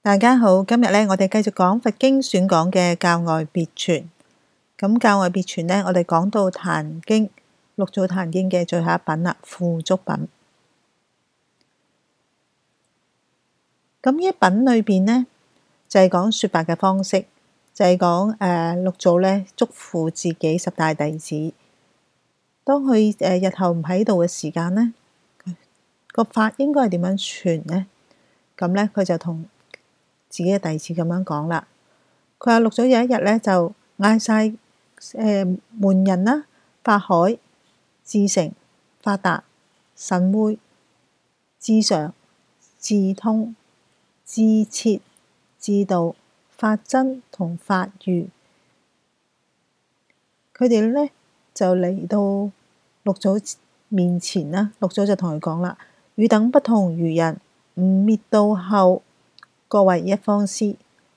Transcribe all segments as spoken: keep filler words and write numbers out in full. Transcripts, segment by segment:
大家好，今日咧我哋繼續講佛經選講嘅教外別傳。咁教外別傳呢，我哋講到壇經六祖壇經嘅最後一品啦，付囑品。咁呢一品裏邊呢，就係講說法嘅方式，就係講誒六祖咧囑咐自己十大弟子，當佢誒日後唔喺度嘅時間呢，個法應該係點樣傳呢？咁咧佢就同自己嘅弟子咁樣講啦。佢話六祖有一日咧就嗌晒誒門人啦，法海、志誠、法達、神會、智常、智通、智徹、智度、法真同法喻，佢哋咧就嚟到六祖面前啦。六祖就同佢講啦：汝等不同餘人，吾滅度後，各為一方師。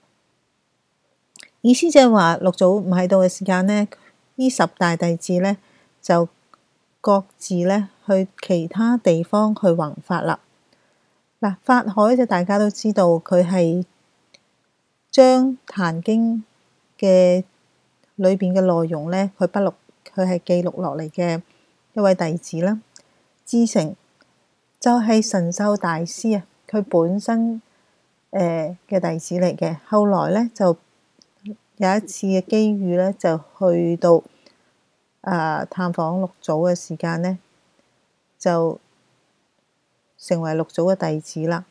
意思就係話六祖唔喺度嘅時間呢，呢十大弟子呢，就各自呢去其他地方去弘法啦。嗱，法海就大家都知道佢係將壇經嘅裏邊嘅內容呢，佢筆錄，佢係記錄落嚟嘅一位弟子啦。志誠就係神秀大師啊，佢本身誒嘅弟子嚟嘅，後來咧就有一次嘅機遇咧，就去到啊、呃、探訪六祖嘅時間咧，就成為六祖嘅弟子啦。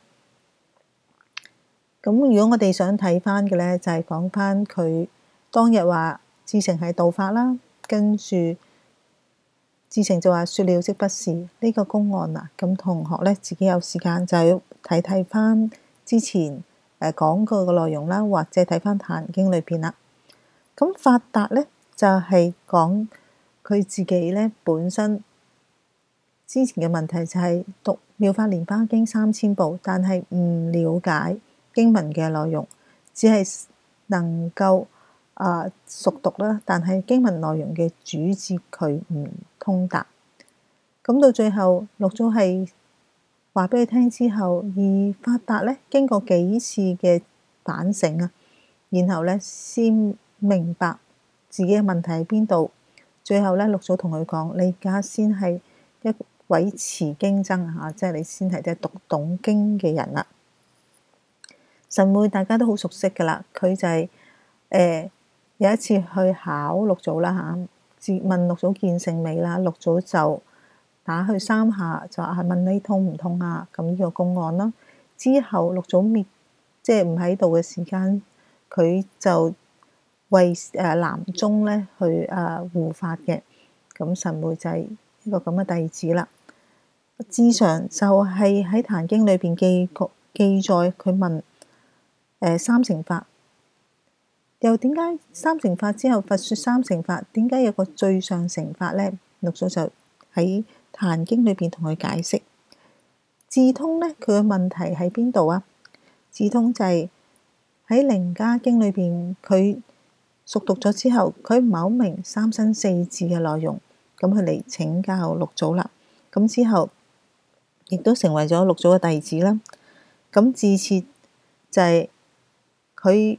咁如果我哋想睇翻嘅咧，就係講翻佢當日話志誠係道法啦，跟住志誠就話說了即不是呢、這個公案啦。咁同學咧自己有時間就要睇睇翻之前誒講過嘅內容啦，或者睇翻壇經裏邊啦。咁法達咧就係講佢自己咧本身之前嘅問題就係讀《妙法蓮華經》三千部，但係唔了解經文嘅內容，只係能夠啊、呃、熟讀啦，但係經文內容嘅主旨佢唔通達。咁到最後六祖係話俾佢聽之後，而法達咧經過幾次嘅反省啊，然後咧先明白自己嘅問題喺邊度。最後咧六祖同佢講：你而家先係一位持經僧嚇，即係你先係即係讀懂經嘅人啦。神會大家都好熟悉噶啦，佢就係、是、誒、呃、有一次去考六祖啦嚇，自問六祖見性未啦，六祖就打佢三下，就話係問你痛唔痛啊？咁呢個公案啦。之後六祖滅即係唔喺度嘅時間，佢就為誒南宗咧去誒護法嘅。咁神會就係一個咁嘅弟子啦。智常就係喺壇經裏邊記記載，佢問誒三乘法，又點解三乘法之後佛說三乘法，點解有個最上乘法咧？六祖就喺壇經裏邊同佢解釋。智通咧，佢嘅問題喺邊度啊？智通就係喺楞伽經裏邊，佢熟讀咗之後，佢唔係好明三身四智嘅內容，咁佢嚟請教六祖啦。咁之後亦都成為咗六祖嘅弟子啦。咁智徹就係佢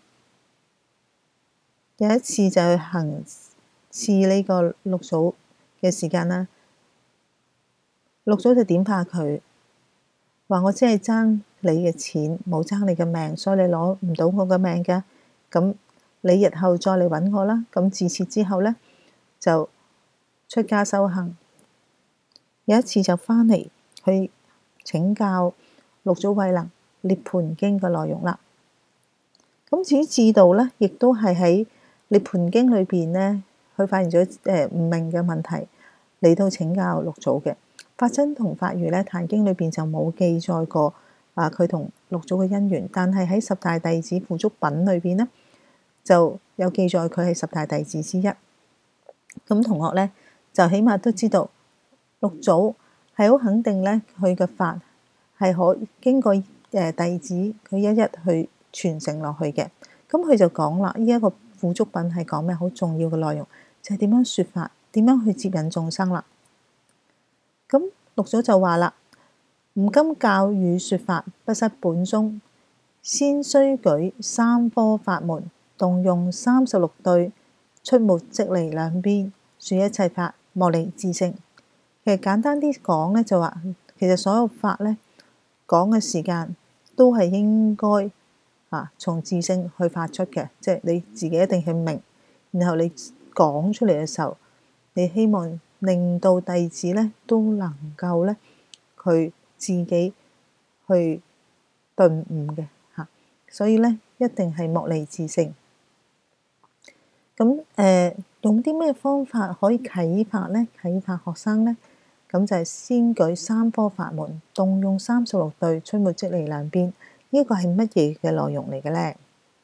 有一次就去行刺呢個六祖嘅時間啦，六祖就點化佢，話我只係爭你嘅錢，冇爭你嘅命，所以你攞唔到我嘅命㗎。咁你日後再嚟揾我啦。咁自此之後咧，就出家修行。有一次就翻嚟去請教六祖慧能《涅槃經》嘅內容啦。咁至於智度咧，亦都係喺《涅槃經》裏邊咧，佢發現咗誒唔明嘅問題，嚟到請教六祖嘅。法真同法喻咧，《壇經》裏邊就冇記載過啊，佢同六祖嘅因緣。但係喺十大弟子付囑品裏邊咧，就有記載佢係十大弟子之一。咁同學咧就起碼都知道六祖係好肯定咧，佢嘅法係可經過誒弟子佢一一去傳承落去嘅。咁佢就講啦，呢一個付囑品係講咩好重要嘅內容，就係點樣說法，點樣去接引眾生啦。咁六祖就話啦：吾今教汝說法，不失本宗， 先須舉三科法門，動用三十六對，出沒即離兩邊，說一切法莫離自性。其實簡單啲講咧，就話其實所有法咧講嘅時間都係應該啊從自性去發出嘅，即係你自己一定去明，然後你講出嚟嘅時候，你希望令到弟子咧都能夠咧佢自己去頓悟嘅嚇，所以咧一定係莫離自性。咁誒、呃、用啲咩方法可以啟發咧？啟發學生咧？咁就係先舉三科法門，動用三十六對，出沒即離兩邊。呢個係乜嘢嘅內容嚟嘅咧？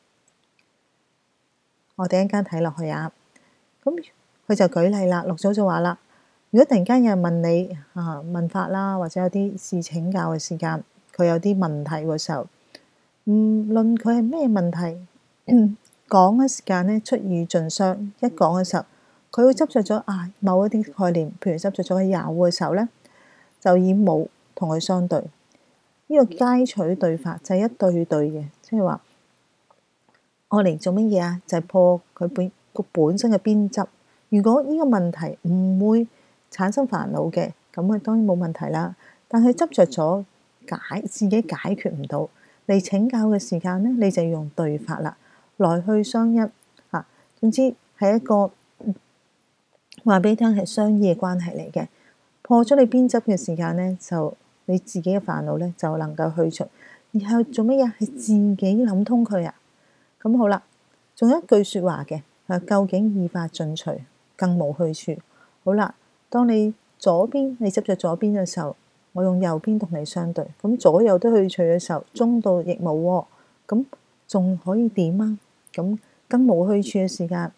我哋一陣間睇落去啊。咁佢就舉例啦，六祖就話啦：如果突然間有人問你啊問法啦，或者有啲事請教嘅時間，佢有啲問題嘅時候，唔論佢係咩問題，講嘅時間咧出語盡相，一講嘅時候，佢會執着咗啊某一啲概念，譬如執着咗個有嘅時候咧，就以冇同佢相對。呢、這個皆取對法就係一對對嘅，即係話我嚟做乜嘢啊？就係、是、破佢本個本身嘅邊執。如果呢個問題唔會產生煩惱嘅，咁啊當然冇問題啦。但係執着咗解自己解決唔到，嚟請教嘅時間咧，你就用對法啦，來去相一啊。總之係一個話俾你聽係相依嘅關係嚟嘅。破咗你邊執嘅時間咧，就你自己嘅煩惱咧就能夠去除。然後做乜嘢？係自己諗通佢啊！咁好啦，仲有一句説話嘅，啊，究竟意法盡除，更無去處。好啦，當你左邊你執着左邊嘅時候，我用右邊同你相對，咁左右都去除嘅時候，中道亦無喎，咁仲可以點啊？咁更無去處嘅時間，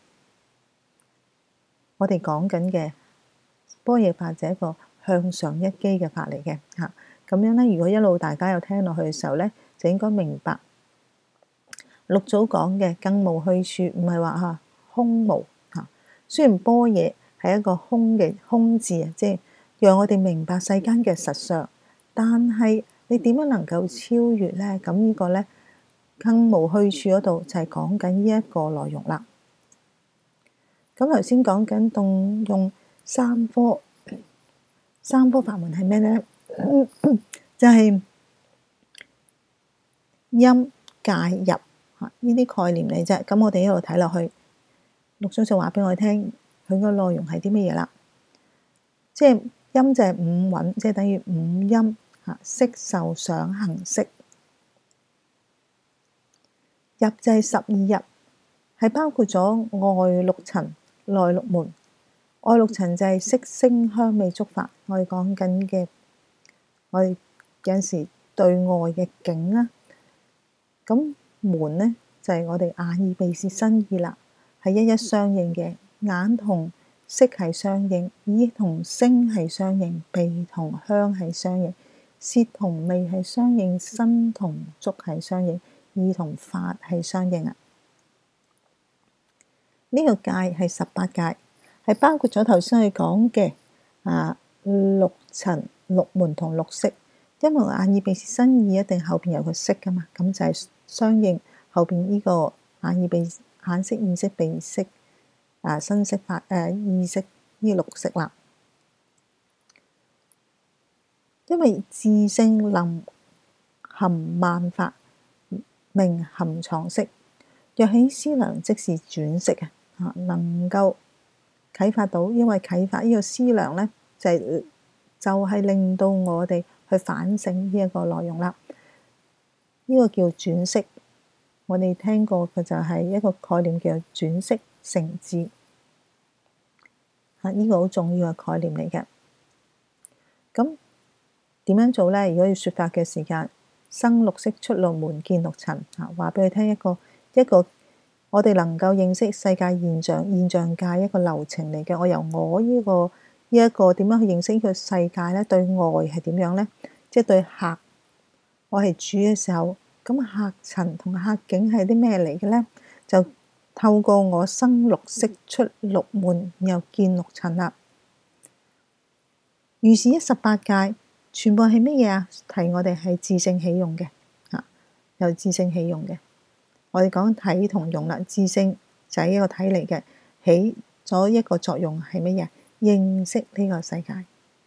我哋講緊嘅般若法就係一個向上一機嘅法嚟嘅嚇。咁樣咧，如果一路大家有聽落去嘅時候咧，就應該明白。六祖講嘅更無去處，唔係話嚇空無嚇。雖然般若係一個空嘅空字啊，即係讓我哋明白世間嘅實相，但係你點樣能夠超越咧？咁呢個咧更無去處嗰度就係講緊呢一個內容啦。咁頭先講緊動用三科，三科法門係咩咧？就係陰介入。呢啲概念嚟啫，咁我哋一路睇落去，六祖就話俾我哋聽，佢個內容係啲乜嘢啦？即係陰就係五蘊，即係等於五陰嚇，色受想行識。入就係十二入，係包括咗外六塵、內六門。外六塵就係色聲香味觸法，我哋講緊嘅，我哋有陣時對外嘅境啦，咁。門咧就係、是、我哋眼耳鼻舌身意啦，係一一相應嘅。眼同色係相應，耳同聲係相應，鼻同香係相應，舌同味係相應，身同觸係相應，意同法係相應啊。呢、這個界係十八界，係包括咗頭先佢講嘅啊六塵、六門同六識。因為眼耳鼻舌身意一定後邊有個識噶嘛，咁就係相應後邊呢個眼耳鼻眼識、耳識、鼻識啊、身識、法誒意識呢六識啦。因為自性能含萬法，名含藏識。若起思量，即是轉識啊！嚇，能夠啟發到，因為啟發呢個思量咧，就係、是、就係、是、令到我哋去反省呢一個內容啦。呢、這個叫轉識，我哋聽過嘅就係一個概念叫轉識成智。嚇，呢個好重要嘅概念嚟嘅。咁點樣做咧？如果要説法嘅時間，生六識，出六門，見六塵。嚇，話俾佢聽一個一個我哋能夠認識世界現象、現象界一個流程嚟嘅。我由我呢、這個呢一、這個點樣去認識呢個世界咧？對外係點樣咧？即係對客，我係主嘅時候，咁客塵同客境係啲咩嚟嘅咧？就透過我生六識，出六門，然後見六塵啦。如是一十八界，全部係乜嘢啊？提我哋係自性起用嘅嚇。 由智性起用嘅。我哋講體同用啦，智性就係一個體嚟嘅，起咗一個作用係乜嘢？認識呢個世界。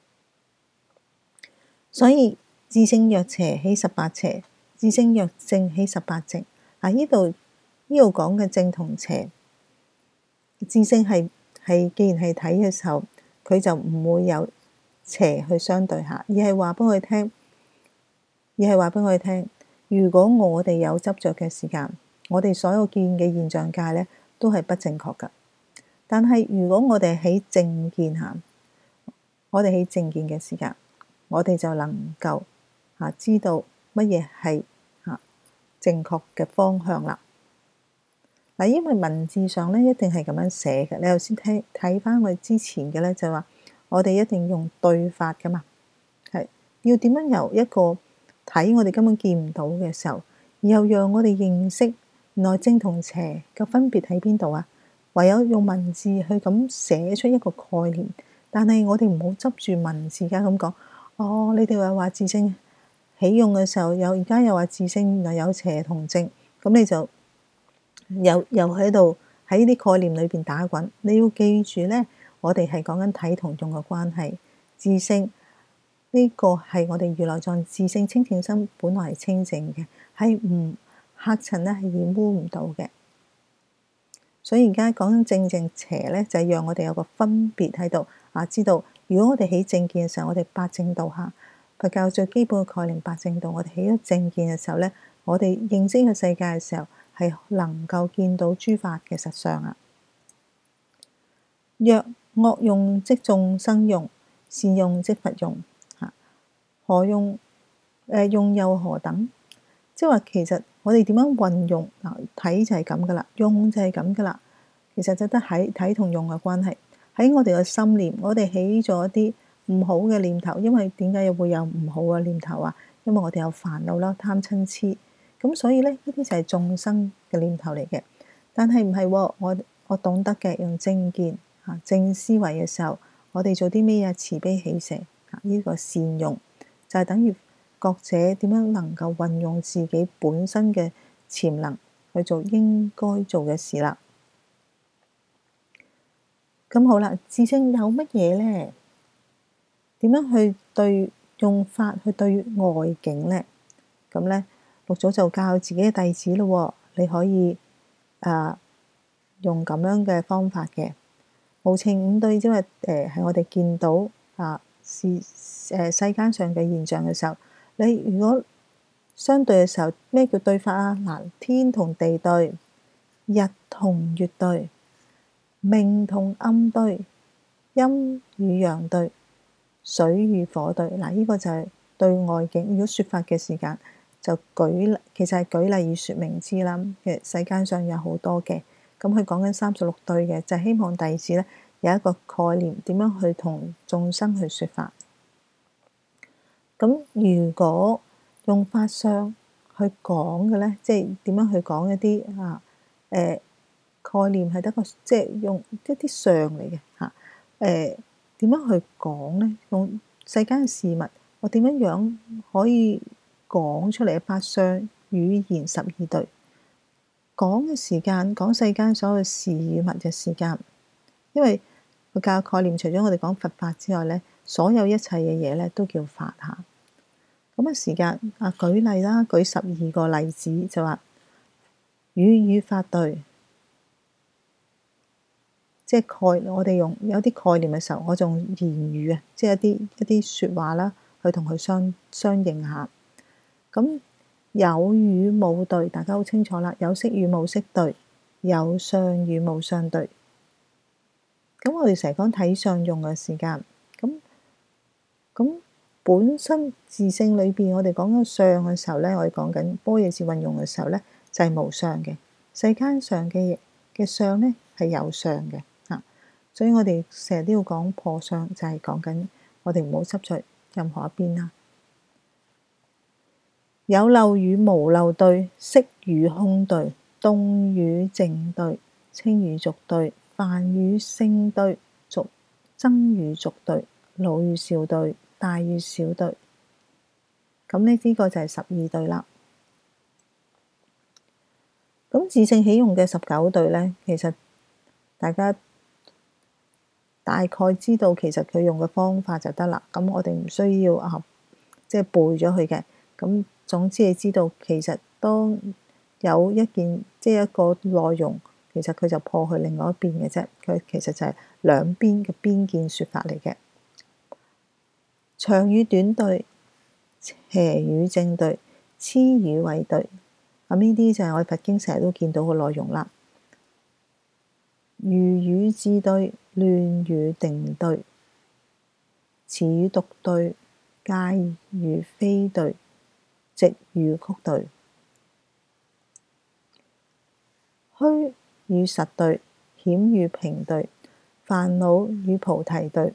所以智性若邪起十八邪，智性若正起十八正。啊，呢度呢度講嘅正同邪，智性係係既然係體嘅時候，佢就唔會有邪去相對下，而係話俾我哋聽，而係話俾我哋聽，如果我哋有執着嘅時間，我哋所有見嘅現象界咧都係不正確㗎。但係如果我哋喺正見下，我哋喺正見嘅時間，我哋就能夠啊知道乜嘢係啊正確嘅方向啦。嗱，因為文字上咧一定係咁樣寫嘅。你頭先睇睇翻我哋之前嘅咧，就話我哋一定用對法噶嘛，係要點樣由一個睇我哋根本見唔到嘅時候，然後讓我哋認識原來正同邪嘅分別喺邊度啊？唯有用文字去咁寫出一個概念，但係我哋唔好執住文字噶咁講。哦，你哋話話智性起用嘅時候，有而家又話智性原來有邪同正，咁你就又又喺度喺呢啲概念裏邊打滾。你要記住咧，我哋係講緊體同用嘅關係。智性呢個係我哋如來藏自性清淨心本來係清淨嘅，係唔黑塵咧，係染污唔到嘅。所以而家講緊正正邪咧，就係讓我哋有個分別喺度啊，知道如果我哋起正見嘅時候，我哋八正道下佛教最基本嘅概念八正道，我哋起咗正見嘅時候咧，我哋認識呢個世界嘅時候，係能夠見到諸法嘅實相啊。若惡用即眾生用，善用即佛用。嚇，何用？誒、呃、用又何等？即係話其實我哋點樣運用嗱，睇就係咁噶啦，用就係咁噶啦。其實就得喺睇同用嘅關係。喺我哋嘅心念，我哋起咗一啲唔好嘅念頭，因為點解又會有唔好嘅念頭啊？因為我哋有煩惱啦、貪嗔痴。咁所以咧，呢啲就係眾生嘅念頭嚟嘅。但係唔係喎，我我懂得嘅用正見嚇正思維嘅時候，我哋做啲咩嘢？慈悲喜捨嚇，呢個善用就係等於覺者點樣能夠運用自己本身嘅潛能去做應該做嘅事啦。咁好啦，智性有乜嘢咧？點樣去對用法去對外境咧？咁咧，六祖就教自己嘅弟子咯。你可以誒、呃、用咁樣嘅方法嘅無情五對，即係誒係我哋見到啊是誒世間上嘅現象嘅時候，你如果相對嘅時候，咩叫對法啊？嗱，天同地對，日同月對，明同暗對，陰與陽對，水與火對。嗱，呢個就係對外境。如果説法嘅時間，就舉其實係舉例以説明之啦。其實世間上有好多嘅，咁佢講緊三十六對嘅，就係希望弟子咧有一個概念，點樣去同眾生去説法。咁如果用法相去講嘅咧，即係點樣去講一啲啊誒、呃、概念係得個，即係用一啲相嚟嘅嚇誒點樣去講咧？用世間嘅事物，我點樣樣可以講出嚟嘅法相語言十二對，講嘅時間講世間所有事物嘅時間，因為佛教概念除咗我哋講佛法之外咧，所有一切嘅嘢咧都叫法嚇。咁啊時間啊舉例啦，舉十二個例子就話語與法對，即係概我哋用有啲概念嘅時候，我就用言語啊，即係一啲一啲説話啦，去同佢相相應下。咁有與冇對，大家好清楚啦。有色與冇色對，有相與冇相對。咁我哋成日講睇相用嘅時間，咁咁本身自性裏邊，我哋講緊相嘅時候咧，我哋講緊般若智運用嘅時候咧，就係無相嘅。世間上嘅嘅相咧係有相嘅嚇，所以我哋成日都要講破相，就係講緊我哋唔好執着任何一邊啦。有漏與無漏對，色與空對，動與靜對，清與濁對，凡與聖對，俗僧與俗對，老與少對，大與小對。咁呢呢個就係十二對啦。 咁自性起用嘅十九對咧，其實大家大概知道其實佢用嘅方法就得啦。咁我哋唔需要啊，即係背咗佢嘅。咁總之你知道，其實當有一件即係一個內容，其實佢就破去另外一邊嘅啫。佢其實就係兩邊嘅邊見說法嚟嘅。長與短對，邪與正對，痴與偽對。咁呢啲就係我哋佛經成日都見到嘅內容啦。如與智對，亂與定對，詞與獨對，戒與非對，直與曲對，虛與實對，險與平對，煩惱與菩提對。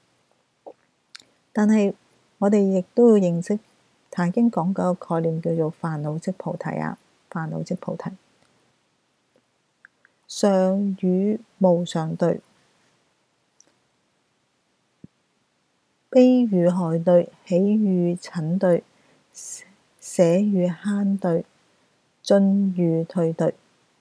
但係我哋亦都要認識《壇經》講嗰個概念，叫做煩惱即菩提啊！煩惱即菩提。常與無常對，悲與害對，喜與嗔對，捨與慳對，進與退對。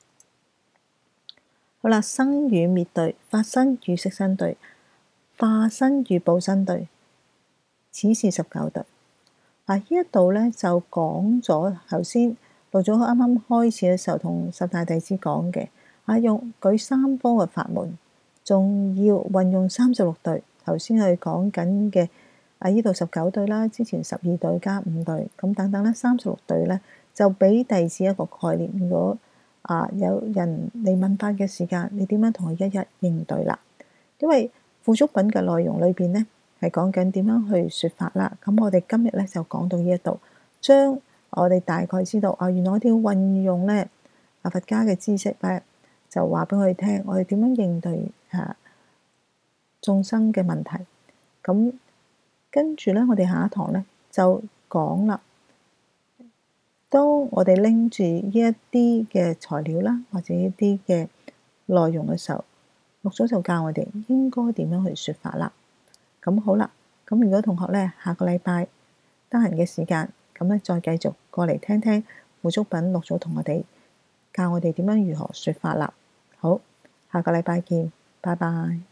好啦，生與滅對，法身與色身對，化身與報身對，此是十九對。嗱，呢一度咧就講咗頭先六祖啱啱開始嘅時候同十大弟子講嘅。啊！用舉三科嘅法門，仲要運用三十六對。頭先係講緊嘅啊，呢度十九對啦，之前十二對加五對咁等等咧，三十六對咧就俾弟子一個概念。如果啊有人嚟問法嘅時間，你點樣同佢一一應對啦？因為付囑品嘅內容裏邊咧係講緊點樣去説法啦。咁我哋今日咧就講到呢一度，將我哋大概知道啊，原來我哋要運用咧啊佛家嘅知識咧。就話俾我哋聽，我哋點樣應對啊眾生嘅問題。咁跟住咧，我哋下一堂咧就講啦。當我哋拎住呢一啲嘅材料啦，或者一啲嘅內容嘅時候，六祖就教我哋應該點樣去説法啦。咁好啦，咁如果同學咧下個禮拜得閒嘅時間，咁咧再繼續過嚟聽聽付囑品六祖同我哋教我哋點樣如何説法啦。好，下個禮拜見，拜拜。